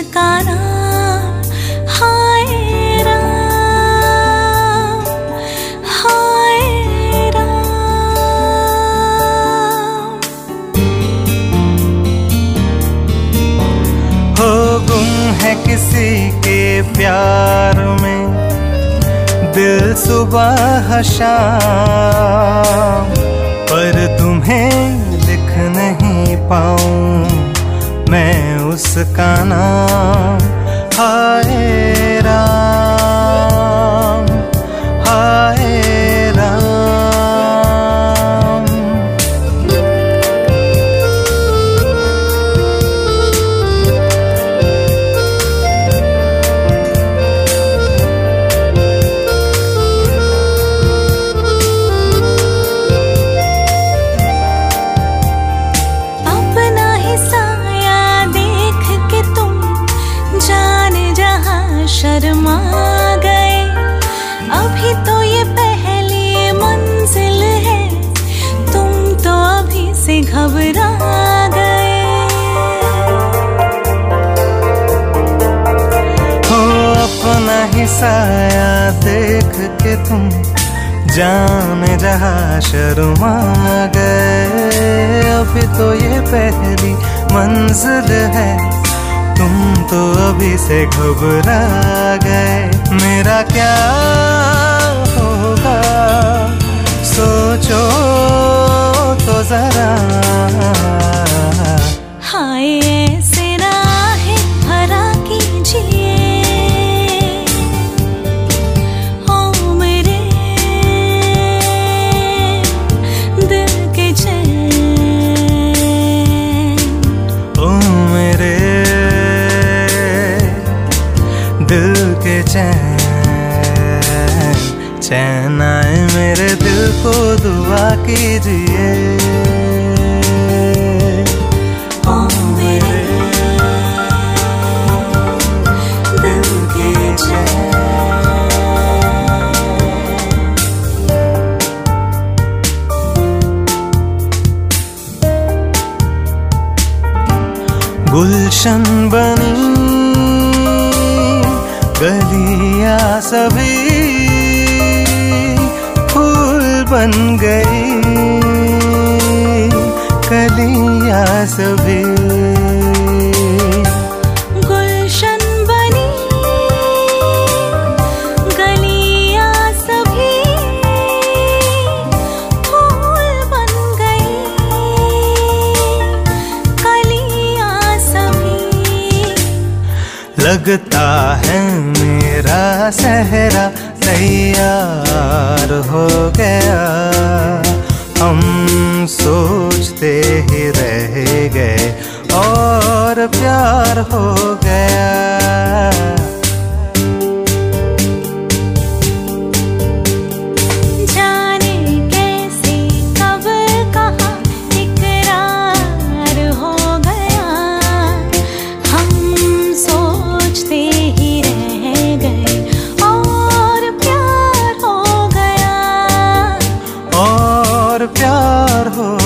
उसका नाम हाय राम, हाय राम। हो गुम है किसी के प्यार में दिल सुबह शाम, पर तुम्हें लिख नहीं पाऊं मैं उसका नाम हाय राम, हाय राम। अपना ही साया देख के तुम जाने जहां शर्मा गए। अभी तो ये पहली मंजिल है, तुम तो अभी से घबरा गए। हो अपना ही साया देख के तुम जाने जहां शर्मा गए। अभी तो ये पहली मंजिल है, तुम तो अभी से घबरा गए। मेरा क्या होगा सोचो तो जरा, हाय ऐसे राहें भरा कीजिए ओ मेरे दिल के चैन, ओ मेरे दिल के चैन। चैन आए मेरे दिल को दुआ कीजिए ओ मेरे दिल के चैन। गुलशन बनी गलियां सभी फूल बन गई, कलियां सभी। गुलशन बनी गलियां सभी फूल बन गई, कलियां सभी। लगता है मेरा सहरा तैयार हो गया, हम सोचते ही रह गए और प्यार हो गया। जाने कैसे कब कहाँ इकरार हो गया, हम सोचते ही रह गए और प्यार हो गया, और प्यार हो